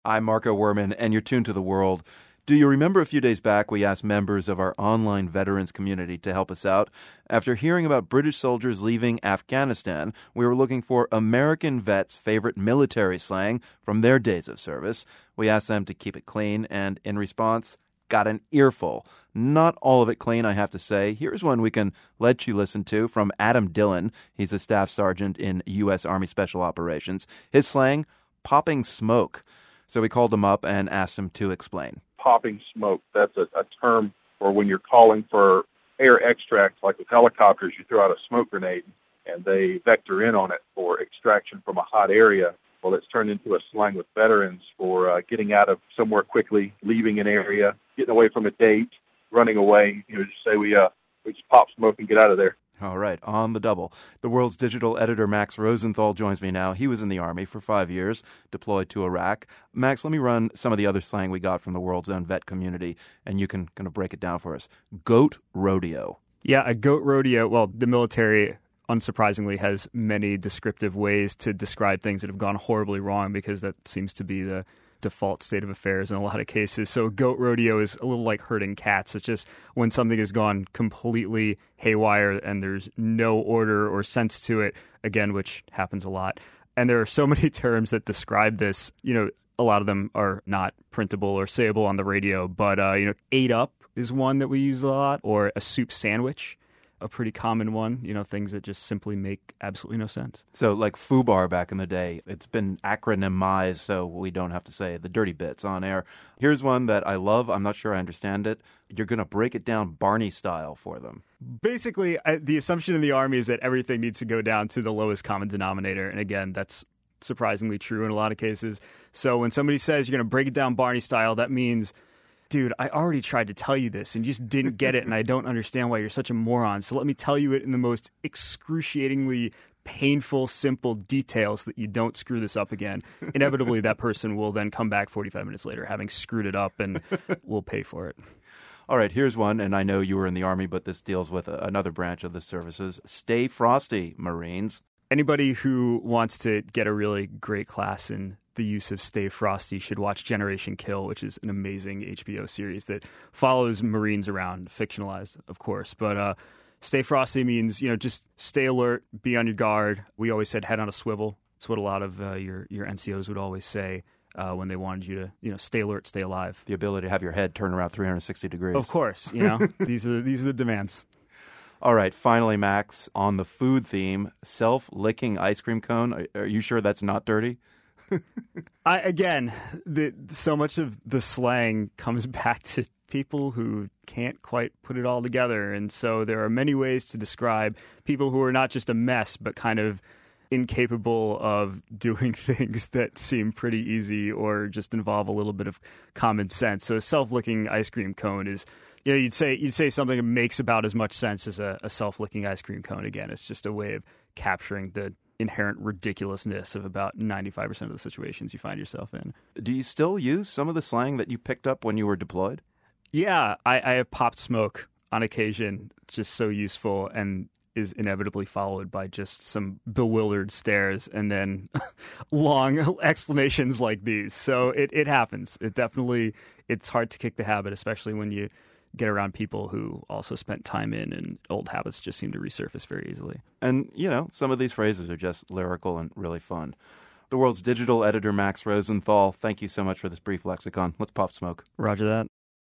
I'm Marco Werman, and you're tuned to The World. Do you remember a few days back we asked members of our online veterans community to help us out? After hearing about British soldiers leaving Afghanistan, we were looking for American vets' favorite military slang from their days of service. We asked them to keep it clean, and in response, got an earful. Not all of it clean, I have to say. Here's one we can let you listen to from Adam Dillon. He's a staff sergeant in U.S. Army Special Operations. His slang, popping smoke. So we called him up and asked him to explain. Popping smoke, that's a term for when you're calling for air extract, like with helicopters, you throw out a smoke grenade and they vector in on it for extraction from a hot area. Well, it's turned into a slang with veterans for getting out of somewhere quickly, leaving an area, getting away from a date, running away. Just say we just pop smoke and get out of there. All right, on the double. The World's digital editor, Max Rosenthal, joins me now. He was in the Army for 5 years, deployed to Iraq. Max, let me run some of the other slang we got from the World's own vet community, and you can kind of break it down for us. Goat rodeo. Yeah, a goat rodeo. Well, the military, unsurprisingly, has many descriptive ways to describe things that have gone horribly wrong, because that seems to be the default state of affairs in a lot of cases. So goat rodeo is a little like herding cats. It's just when something has gone completely haywire and there's no order or sense to it, again, which happens a lot. And there are so many terms that describe this. A lot of them are not printable or sayable on the radio, but ate up is one that we use a lot, or a soup sandwich, a pretty common one, things that just simply make absolutely no sense. So like FUBAR back in the day, it's been acronymized so we don't have to say the dirty bits on air. Here's one that I love. I'm not sure I understand it. You're going to break it down Barney style for them. Basically, the assumption in the Army is that everything needs to go down to the lowest common denominator. And again, that's surprisingly true in a lot of cases. So when somebody says you're going to break it down Barney style, that means, dude, I already tried to tell you this and you just didn't get it, and I don't understand why you're such a moron. So let me tell you it in the most excruciatingly painful, simple details so that you don't screw this up again. Inevitably, that person will then come back 45 minutes later having screwed it up, and we'll pay for it. All right, here's one, and I know you were in the Army, but this deals with another branch of the services. Stay frosty, Marines. Anybody who wants to get a really great class in the use of Stay Frosty should watch Generation Kill, which is an amazing HBO series that follows Marines around, fictionalized, of course. But Stay Frosty means, just stay alert, be on your guard. We always said head on a swivel. It's what a lot of your NCOs would always say when they wanted you to, stay alert, stay alive. The ability to have your head turn around 360 degrees. Of course, these are the demands. All right, finally, Max, on the food theme, self-licking ice cream cone. Are you sure that's not dirty? So much of the slang comes back to people who can't quite put it all together. And so there are many ways to describe people who are not just a mess, but kind of incapable of doing things that seem pretty easy or just involve a little bit of common sense. So a self-licking ice cream cone is, you'd say something that makes about as much sense as a self-licking ice cream cone. Again, it's just a way of capturing the inherent ridiculousness of about 95% of the situations you find yourself in. Do you still use some of the slang that you picked up when you were deployed? Yeah, I have popped smoke on occasion. It's just so useful and is inevitably followed by just some bewildered stares and then long explanations like these. So it happens. It's hard to kick the habit, especially when you get around people who also spent time in, and old habits just seem to resurface very easily. And, some of these phrases are just lyrical and really fun. The World's digital editor, Max Rosenthal, thank you so much for this brief lexicon. Let's pop smoke. Roger that.